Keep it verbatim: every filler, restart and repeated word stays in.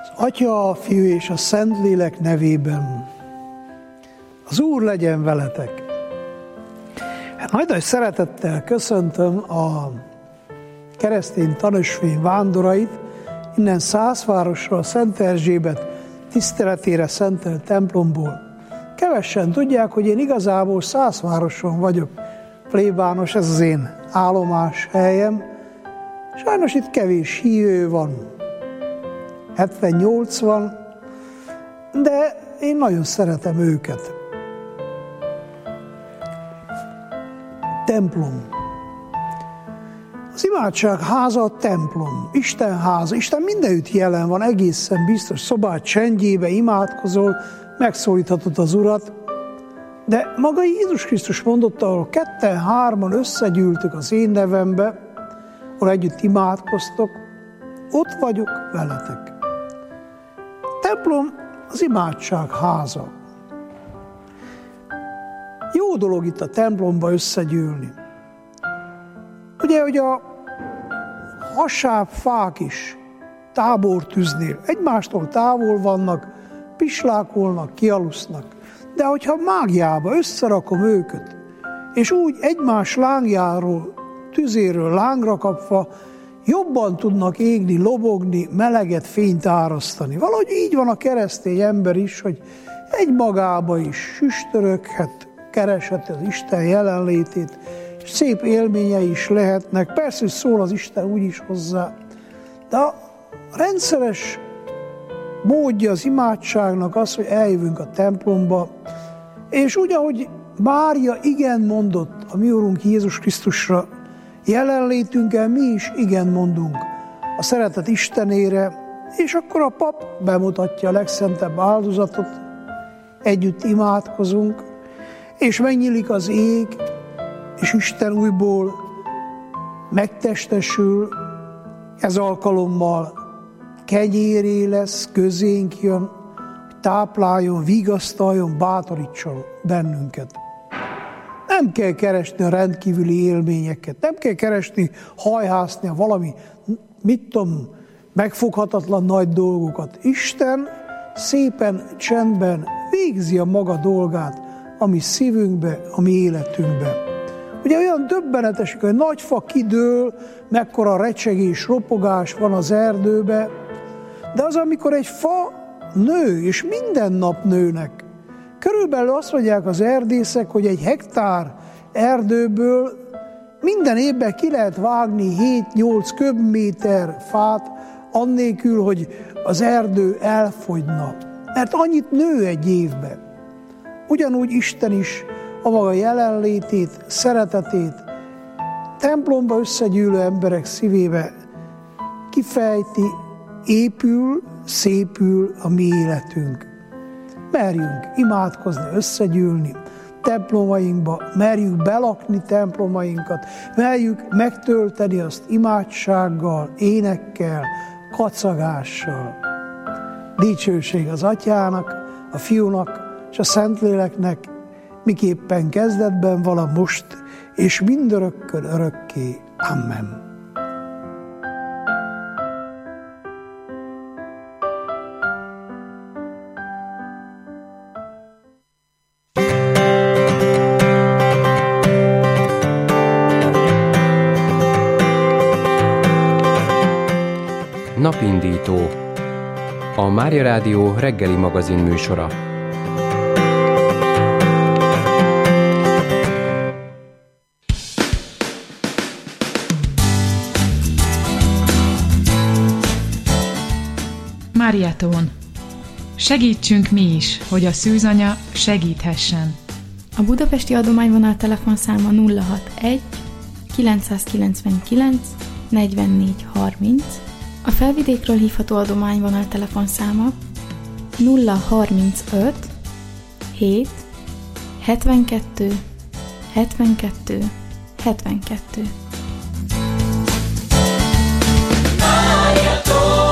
Atya, a Fiú és a Szentlélek nevében. Az Úr legyen veletek! Nagy nagy szeretettel köszöntöm a keresztény tanösvény vándorait, innen Szászvárosról, Szent Erzsébet tiszteletére szentelt templomból. Kevesen tudják, hogy én igazából Szászvároson vagyok plébános, ez az én állomás helyem. Sajnos itt kevés hívő van, hetven-nyolcvan, de én nagyon szeretem őket. Templom. Az imádság háza a templom, Isten háza. Isten mindenütt jelen van, egészen biztos. Szobád csendjébe imádkozol, megszólíthatod az Urat, de maga Jézus Krisztus mondotta, ahol ketten, hárman összegyűltök az én nevembe, ahol együtt imádkoztok, ott vagyok veletek. Templom az imádság háza. Jó dolog itt a templomba összegyűlni. Ugye, hogy a hasább fák is tábortűznél egymástól távol vannak, pislákolnak, kialusznak. De hogyha mágiába összerakom őket, és úgy egymás lángjáról, tüzéről lángra kapva, jobban tudnak égni, lobogni, meleget, fényt árasztani. Valahogy így van a keresztény ember is, hogy egy magába is süstöröghet, kereshet az Isten jelenlétét, és szép élményei is lehetnek. Persze, hogy szól az Isten úgyis hozzá. De a rendszeres módja az imádságnak az, hogy eljövünk a templomba, és úgy, ahogy Mária igen mondott a mi Urunk Jézus Krisztusra, jelenlétünkkel mi is igen mondunk a szeretet Istenére, és akkor a pap bemutatja a legszentebb áldozatot, együtt imádkozunk, és megnyílik az ég, és Isten újból megtestesül, ez alkalommal kenyéré lesz, közénk jön, hogy tápláljon, vigasztaljon, bátorítson bennünket. Nem kell keresni a rendkívüli élményeket, nem kell keresni, hajhászni a valami, mit tudom, megfoghatatlan nagy dolgokat. Isten szépen, csendben végzi a maga dolgát a mi szívünkbe, a mi életünkbe. Ugye olyan döbbenetes, hogy nagy fa kidől, mekkora recsegés, ropogás van az erdőbe, de az, amikor egy fa nő, és minden nap nőnek. Körülbelül azt mondják az erdészek, hogy egy hektár erdőből minden évben ki lehet vágni hét-nyolc köbméter fát, annélkül, hogy az erdő elfogyna. Mert annyit nő egy évben. Ugyanúgy Isten is a maga jelenlétét, szeretetét templomba összegyűlő emberek szívébe kifejti, épül, szépül a mi életünk. Merjünk imádkozni, összegyűlni templomainkba, merjük belakni templomainkat, merjük megtölteni azt imádsággal, énekkel, kacagással. Dicsőség az Atyának, a Fiúnak és a Szentléleknek, miképpen kezdetben vala most, és mindörökkön örökké. Amen. Napindító, a Mária Rádió reggeli magazin műsora. Máriátón. Segítsünk mi is, hogy a szűzanya segíthessen. A budapesti adományvonal telefonszáma nulla hatvanegy kilencszázkilencvenkilenc negyvennégy harminc, a felvidékről hívható adományvonal telefonszáma nulla harmincöt hét hetvenkettő hetvenkettő hetvenkettő. Máriától.